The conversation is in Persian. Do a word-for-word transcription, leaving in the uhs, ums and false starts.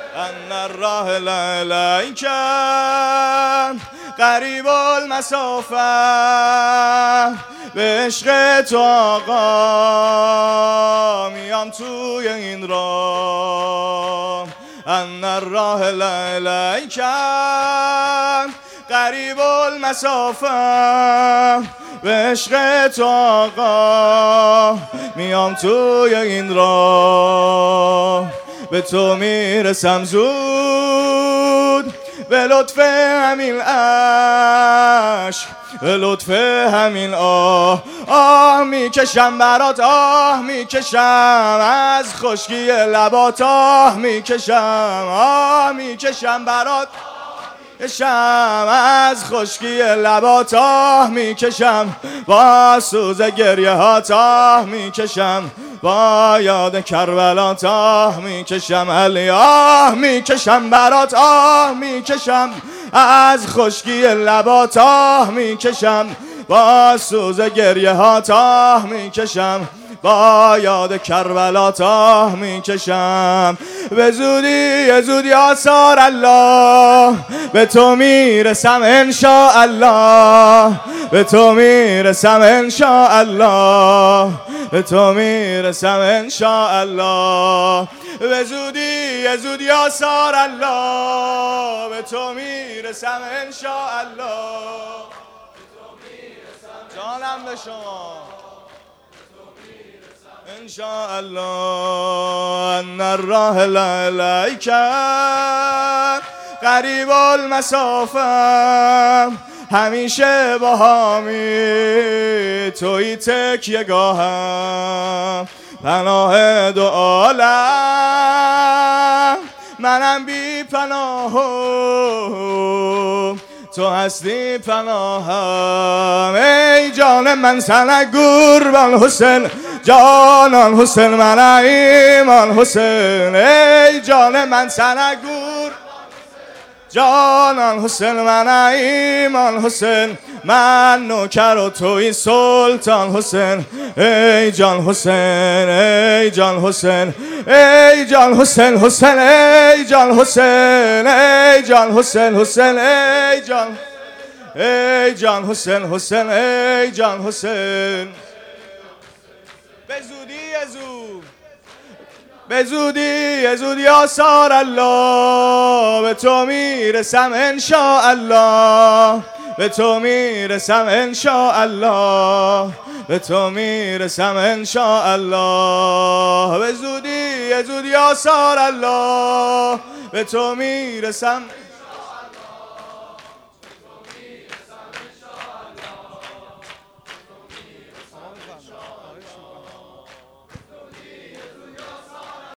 ان الراحل الیک قریب المسافه، به عشق تو آقا میام توی این راه. ان الراحل الیک قریب المسافه، به عشق تو آقا میام توی این راه. به تو میرسم زود به لطف همین عشق، به لطف همین آه. آه میکشم برات، آه میکشم از خشکی لبات، آه میکشم، آه میکشم برات، کشم از خشکی لبات، آه میکشم با سوز گریه هات، آه میکشم با یاد کربلا، آه میکشم علی، آه میکشم برات، آه میکشم از خشکی لبات، آه میکشم با سوز گریه هات، آه میکشم با یاد کربلا، آه میکشم. به زودی زودی آثار الله، به تو میرسم انشاءالله، به تو میرسم انشاءالله، به تو میرسم انشاءالله. به زودی زودی آثار الله، به تو میرسم انشاءالله. جانم به شما انشاءالله. ان الراحل الیک قریب المسافه، همیشه با همی توی تکیه گاهم، پناه دو عالم منم بی پناه، تو هستی پناهم. ای جان من سنگ قربان حسین، جانان حسین من ایمان حسین. ای جان من سنگ قربان جانان حسین من ایمان حسین، من نوکر و توی سلطان حسین. ای جان حسین، ای جان حسین، ای جان حسین حسین، ای جان حسین، ای جان حسین حسین، ای جان، ای جان حسین حسین، ای جان حسین. به زودی زود، به زودی زودی آثار الله، به تو میرسم انشاءالله، به تو میرسم انشاءالله، به تو میرسم انشاءالله. به زودی زودی آثار الله، به تو میرسم.